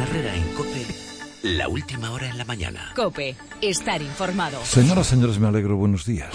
Herrera en COPE, la última hora en la mañana. COPE, estar informado. Señoras, señores, me alegro, buenos días.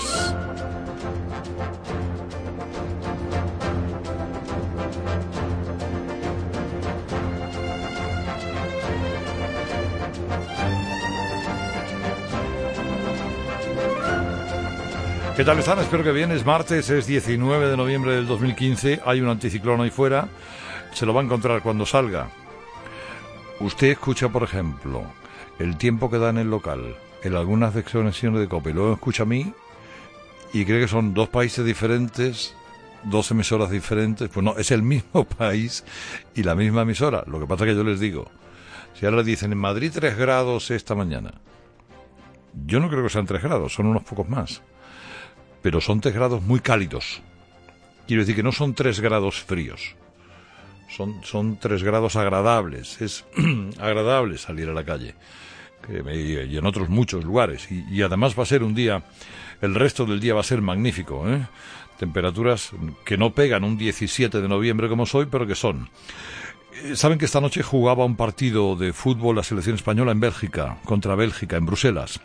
¿Qué tal están? Espero que bien. Es martes, es 19 de noviembre del 2015. Hay un anticiclón ahí fuera. Se lo va a encontrar cuando salga. Usted escucha, por ejemplo, el tiempo que da en el local en algunas conexiones de COPE. Luego escucha a mí y cree que son dos países diferentes, dos emisoras diferentes. Pues no, es el mismo país y la misma emisora. Lo que pasa es que yo les digo, si ahora dicen en Madrid 3 grados esta mañana, yo no creo que sean 3 grados, son unos pocos más. Pero son 3 grados muy cálidos. Quiero decir que no son 3 grados fríos. Son 3 grados agradables. Es agradable salir a la calle. Y en otros muchos lugares. Y además va a ser un día, el resto del día va a ser magnífico, ¿eh? Temperaturas que no pegan un 17 de noviembre como soy, pero que son. Saben que esta noche jugaba un partido de fútbol la selección española en Bélgica, contra Bélgica, en Bruselas.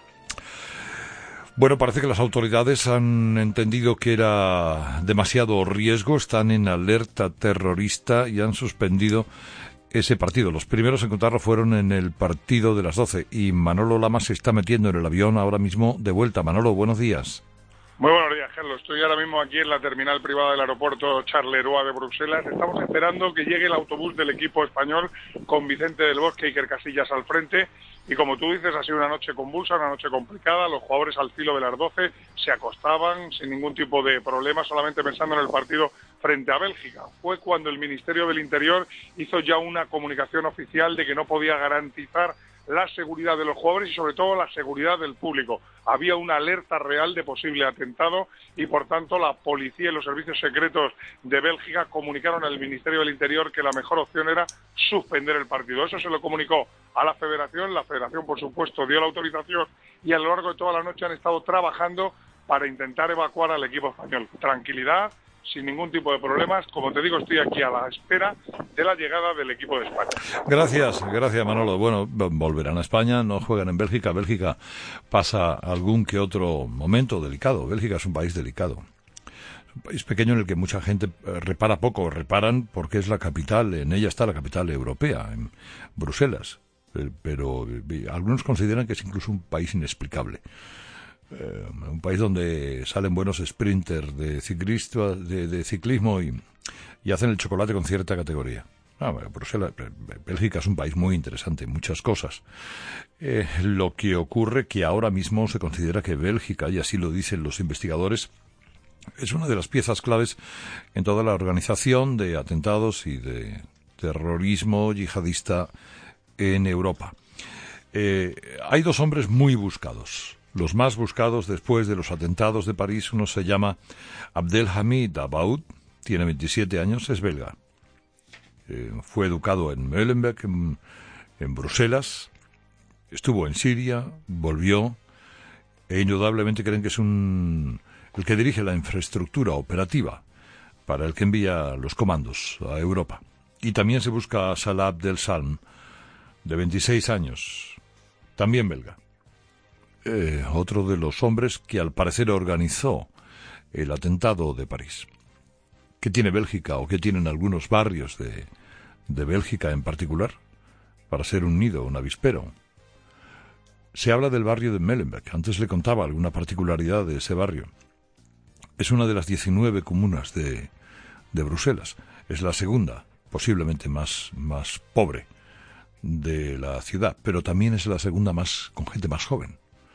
Bueno, parece que las autoridades han entendido que era demasiado riesgo, están en alerta terrorista y han suspendido ese partido. Los primeros en contarlo fueron en el partido de las 12 y Manolo Lama se está metiendo en el avión ahora mismo de vuelta. Manolo, buenos días. Muy buenos días, Carlos. Estoy ahora mismo aquí en la terminal privada del aeropuerto Charleroi de Bruselas. Estamos esperando que llegue el autobús del equipo español con Vicente del Bosque y Iker Casillas al frente. Y como tú dices, ha sido una noche convulsa, una noche complicada. Los jugadores al filo de las 12 se acostaban sin ningún tipo de problema, solamente pensando en el partido frente a Bélgica. Fue cuando el Ministerio del Interior hizo ya una comunicación oficial de que no podía garantizar la seguridad de los jugadores y sobre todo la seguridad del público. Había una alerta real de posible atentado y por tanto la policía y los servicios secretos de Bélgica comunicaron al Ministerio del Interior que la mejor opción era suspender el partido. Eso se lo comunicó a la Federación por supuesto dio la autorización y a lo largo de toda la noche han estado trabajando para intentar evacuar al equipo español. Tranquilidad, sin ningún tipo de problemas. Como te digo, estoy aquí a la espera de la llegada del equipo de España. Gracias Manolo. Bueno, volverán a España, no juegan en Bélgica. Bélgica pasa algún que otro momento delicado. Bélgica es un país delicado. Es un país pequeño en el que mucha gente reparan porque es la capital, en ella está la capital europea, en Bruselas. Pero algunos consideran que es incluso un país inexplicable. Un país donde salen buenos sprinters de ciclismo y hacen el chocolate con cierta categoría. Bruselas, Bélgica es un país muy interesante en muchas cosas. Lo que ocurre que ahora mismo se considera que Bélgica, y así lo dicen los investigadores, es una de las piezas claves en toda la organización de atentados y de terrorismo yihadista en Europa. Hay dos hombres muy buscados. Los más buscados después de los atentados de París. Uno se llama Abdelhamid Abaoud, tiene 27 años, es belga. Fue educado en Molenbeek, en Bruselas, estuvo en Siria, volvió, e indudablemente creen que es el que dirige la infraestructura operativa para el que envía los comandos a Europa. Y también se busca a Salah Abdel Salm, de 26 años, también belga. Otro de los hombres que al parecer organizó el atentado de París. ¿Qué tiene Bélgica o qué tienen algunos barrios de Bélgica en particular para ser un nido, un avispero? Se habla del barrio de Molenbeek. Antes le contaba alguna particularidad de ese barrio. Es una de las 19 comunas de Bruselas. Es la segunda, posiblemente más pobre de la ciudad, pero también es la segunda con gente más joven.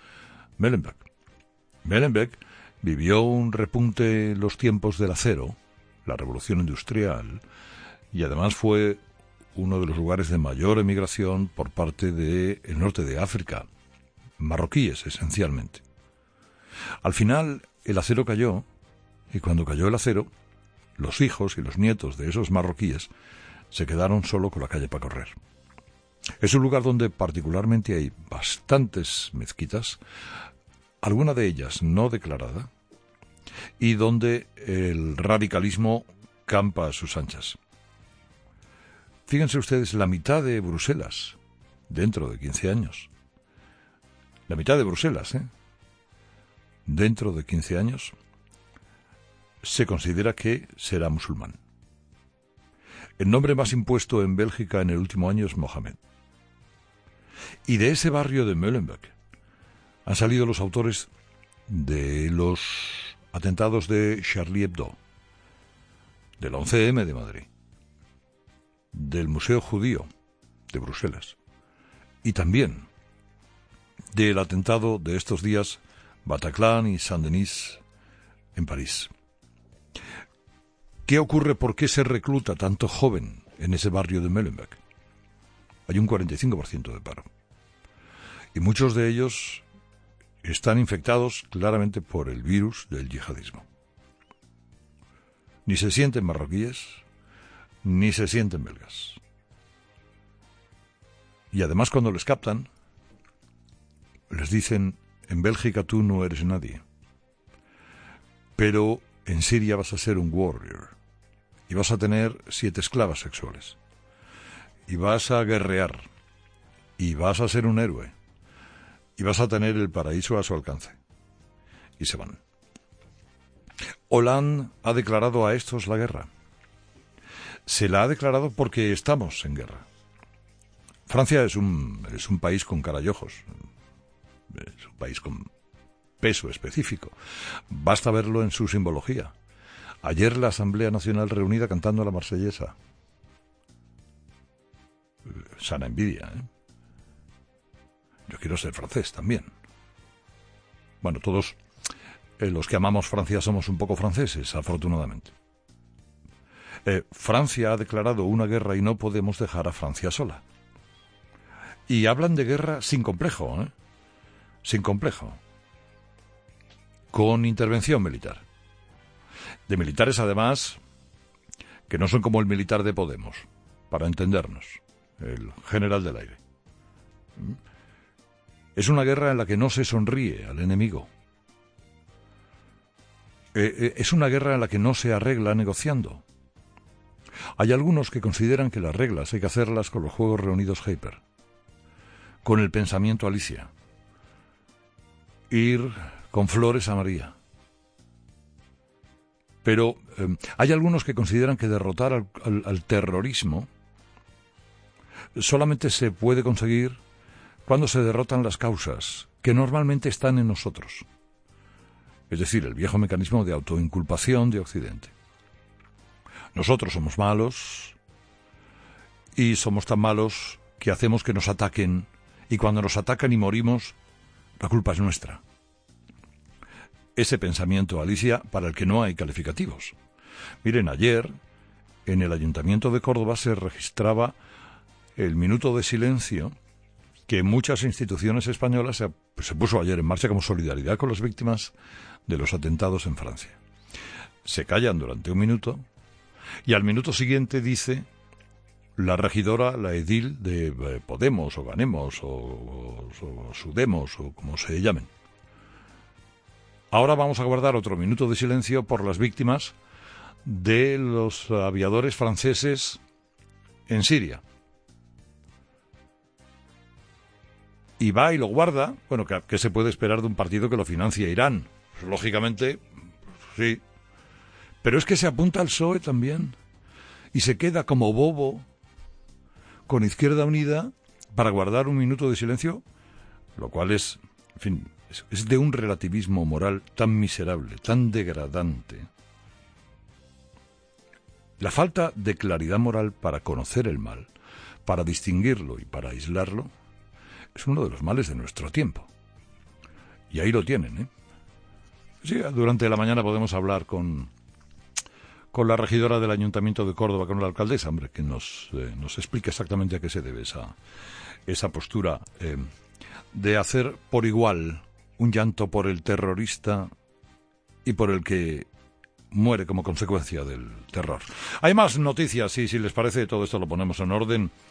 Molenbeek vivió un repunte en los tiempos del acero, la revolución industrial, y además fue uno de los lugares de mayor emigración por parte del norte de África, marroquíes esencialmente. Al final el acero cayó, y cuando cayó el acero, los hijos y los nietos de esos marroquíes se quedaron solo con la calle para correr. Es un lugar donde particularmente hay bastantes mezquitas, alguna de ellas no declarada, y donde el radicalismo campa a sus anchas. Fíjense ustedes, la mitad de Bruselas, dentro de 15 años. La mitad de Bruselas, dentro de 15 años, se considera que será musulmán. El nombre más impuesto en Bélgica en el último año es Mohamed. Y de ese barrio de Molenbeek han salido los autores de los atentados de Charlie Hebdo, del 11M de Madrid, del Museo Judío de Bruselas y también del atentado de estos días Bataclan y Saint-Denis en París. ¿Qué ocurre? ¿Por qué se recluta tanto joven en ese barrio de Molenbeek? Hay un 45% de paro. Y muchos de ellos están infectados claramente por el virus del yihadismo. Ni se sienten marroquíes, ni se sienten belgas. Y además cuando les captan, les dicen, en Bélgica tú no eres nadie, pero en Siria vas a ser un warrior, y vas a tener 7 esclavas sexuales, y vas a guerrear, y vas a ser un héroe, y vas a tener el paraíso a su alcance. Y se van. Hollande ha declarado a estos la guerra. Se la ha declarado porque estamos en guerra. Francia es un país con cara y ojos. Es un país con peso específico. Basta verlo en su simbología. Ayer la Asamblea Nacional reunida cantando la Marsellesa. Sana envidia, ¿eh? Yo quiero ser francés también. Bueno, todos los que amamos Francia somos un poco franceses, afortunadamente. Francia ha declarado una guerra y no podemos dejar a Francia sola. Y hablan de guerra sin complejo, ¿eh? Sin complejo. Con intervención militar. De militares, además, que no son como el militar de Podemos, para entendernos, el general del aire. Es una guerra en la que no se sonríe al enemigo. Es una guerra en la que no se arregla negociando. Hay algunos que consideran que las reglas hay que hacerlas con los Juegos Reunidos Hyper, con el pensamiento Alicia, ir con flores a María. Pero hay algunos que consideran que derrotar al terrorismo solamente se puede conseguir cuando se derrotan las causas, que normalmente están en nosotros. Es decir, el viejo mecanismo de autoinculpación de Occidente. Nosotros somos malos y somos tan malos que hacemos que nos ataquen, y cuando nos atacan y morimos, la culpa es nuestra. Ese pensamiento, Alicia, para el que no hay calificativos. Miren, ayer en el Ayuntamiento de Córdoba se registraba el minuto de silencio que muchas instituciones españolas se puso ayer en marcha como solidaridad con las víctimas de los atentados en Francia. Se callan durante un minuto y al minuto siguiente dice la regidora, la edil de Podemos o Ganemos o Sudemos o como se llamen. Ahora vamos a guardar otro minuto de silencio por las víctimas de los aviadores franceses en Siria. Y va y lo guarda. Bueno, ¿qué se puede esperar de un partido que lo financia Irán? Pues, lógicamente, sí. Pero es que se apunta al PSOE también. Y se queda como bobo con Izquierda Unida para guardar un minuto de silencio, lo cual es, en fin, es de un relativismo moral tan miserable, tan degradante. La falta de claridad moral para conocer el mal, para distinguirlo y para aislarlo, es uno de los males de nuestro tiempo. Y ahí lo tienen, ¿eh? Sí, durante la mañana podemos hablar con la regidora del Ayuntamiento de Córdoba, con la alcaldesa, hombre, que nos explique exactamente a qué se debe esa postura de hacer por igual un llanto por el terrorista y por el que muere como consecuencia del terror. Hay más noticias y si les parece todo esto lo ponemos en orden